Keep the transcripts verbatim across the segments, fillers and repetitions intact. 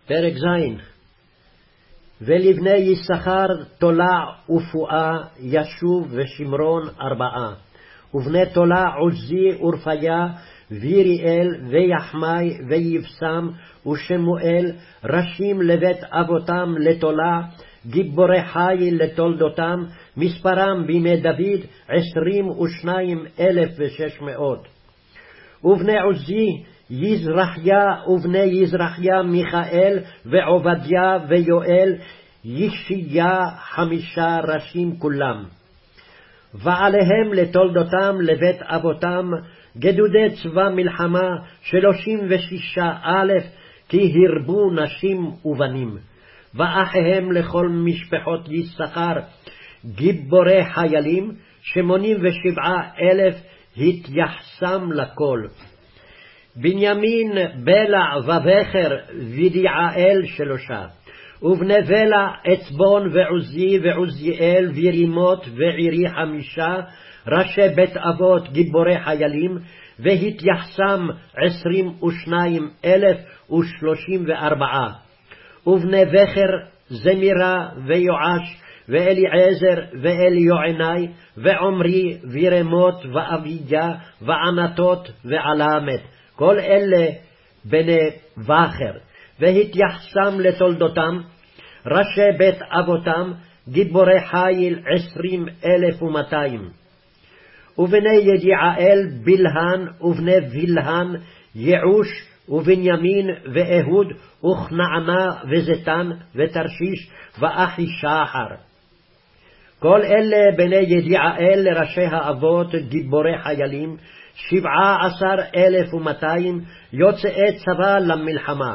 פרק ז'. ולבני יששכר תולע ופואה, ישוב ושמרון ארבעה. ובני תולע עוזי ורפיה, ויריאל ויחמי ויבשם ושמואל, ראשים לבית אבותם לתולע, גיבורי חיל לתולדותם, מספרם בימי דוד עשרים ושניים אלף ושש מאות. ובני עוזי יזרחיה, ובני יזרחיה מיכאל ועובדיה ויואל, ישיה חמישה ראשים כולם. ועליהם לתולדותם לבית אבותם גדודי צבא מלחמה שלושים ושישה אלף, כי הרבו נשים ובנים. ואחיהם לכל משפחות יששכר גיבורי חיילים, שמונים ושבעה אלף, התייחסם לכל. בנימין בלע ובכר ודיעאל שלושה. ובני בלע עצבון ועוזי ועוזיאל ורימות ועירי חמישה, ראשי בית אבות גיבורי חיילים, והתייחסם עשרים ושניים אלף ושלושים וארבעה. ובני בכר זמירה ויואש ואליעזר ואליועני ועומרי ורמות ואביה וענתות ועלמת, כל אלה בני בכר. והתייחסם לתולדותם ראשי בית אבותם גיבורי חיל עשרים אלף ומאתיים. ובני ידיעאל בלהן, ובני בלהן יעוש ובנימין ואהוד וכנענה וזיתן ותרשיש ואחי שחר. כל אלה בני ידיעאל לראשי האבות גיבורי חיילים, שבעה עשר אלף ומאתיים, יוצאי צבא למלחמה.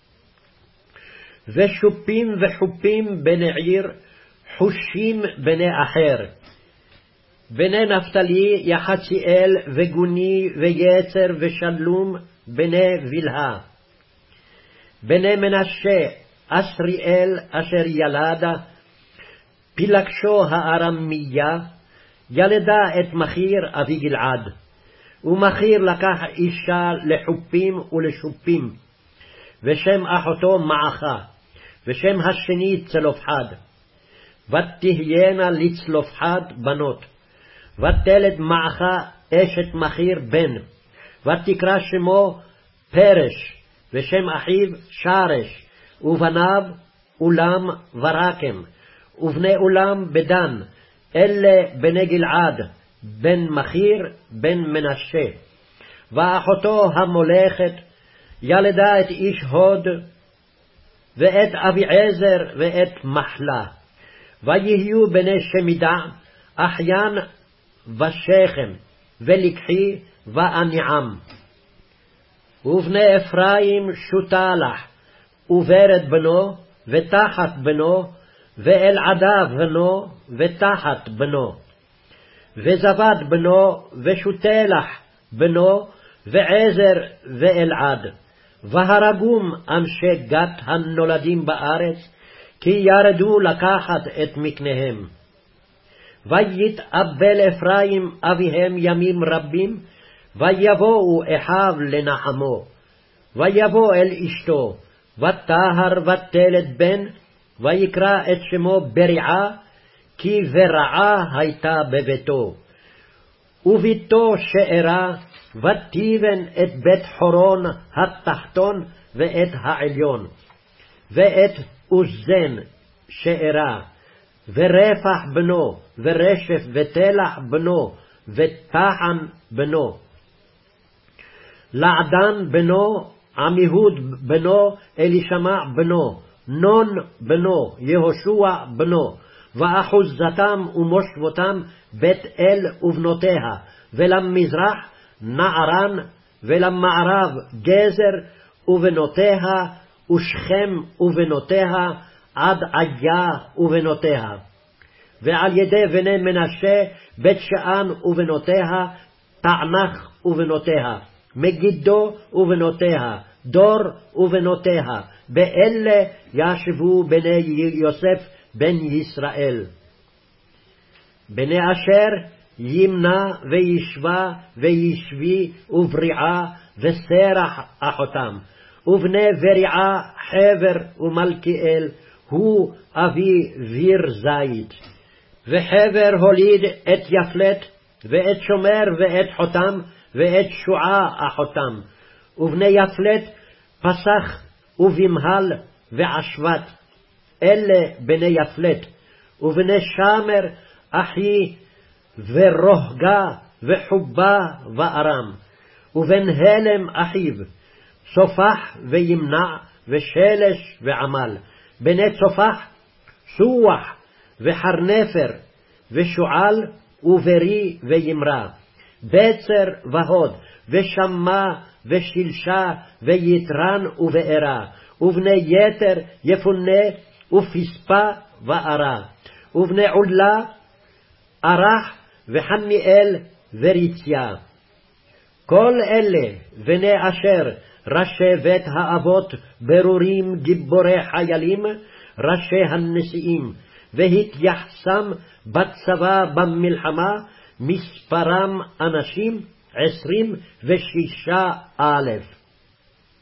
ושופים וחופים בני עיר, חושים בני אחר. בני נפתלי יחציאל וגוני ויצר ושלום בני בלהה. בני מנשה אסריאל אשר ילדה, פילגשו הארמיה, ילדה את מחיר אבי גלעד. ומחיר לקח אישה לחופים ולשופים, ושם אחותו מעכה, ושם השני צלופחד. ותהיינה לצלופחד בנות. ותלד מעכה אשת מחיר בן, ותקרא שמו פרש, ושם אחיו שרש, ובניו אולם ורקם, ובני אולם בדן, אלה בני גלעד, בן מחיר בן מנשה. ואחותו המולכת ילדה את איש הוד, ואת אביעזר ואת מחלה. ויהיו בני שמידה, אחיין ושכם, ולקחי ואניעם. ובני אפרים שותלח, וברד בנו, ותחת בנו, ואלעדה בנו, ותחת בנו. וזבד בנו, ושותלח בנו, ועזר ואלעד. והרגום אנשי גת הנולדים בארץ, כי ירדו לקחת את מקניהם. ויתאבל אפרים אביהם ימים רבים, ויבואו אחיו לנחמו. ויבוא אל אשתו, ותהר ותלד בן, ויקרא את שמו בריעה, כי ברעה הייתה בביתו. וביתו שארה, ותיבן את בית חורון התחתון ואת העליון, ואת עוזן שארה, ורפח בנו, ורשף ותלח בנו, ותחן בנו. לעדן בנו, עמיהוד בנו, אלישמע בנו, נון בנו, יהושע בנו, ואחוזתם ומושבותם בית אל ובנותיה, ולמזרח נערן, ולמערב גזר ובנותיה, ושכם ובנותיה, עד עיה ובנותיה. ועל ידי בני מנשה בית שאן ובנותיה, תענך ובנותיה, מגידו ובנותיה, דור ובנותיה. באלה ישבו בני יוסף בן ישראל. בני אשר ימנה וישבה וישבי ובריעה וסרח אחותם. ובני בריעה חבר ומלכיאל, הוא אבי ויר זית. וחבר הוליד את יפלט, ואת שומר ואת חותם, ואת שועה אחותם. ובני יפלט פסח ובמהל ועשבת, אלה בני יפלט. ובני שמר אחי ורוהגה וחובה וארם. ובן הלם אחיו, צופח וימנע ושלש ועמל. בני צופח, סוח וחרנפר ושועל וברי וימרה. בצר והוד ושמה ושלשה ויתרן ובארה. ובני יתר יפונה ופספה וארה. ובני עולה ערך וחמיאל וריציה. כל אלה בני אשר ראשי בית האבות ברורים גיבורי חיילים, ראשי הנשיאים, והתייחסם בצבא במלחמה, מספרם אנשים עשרים ושישה אלף.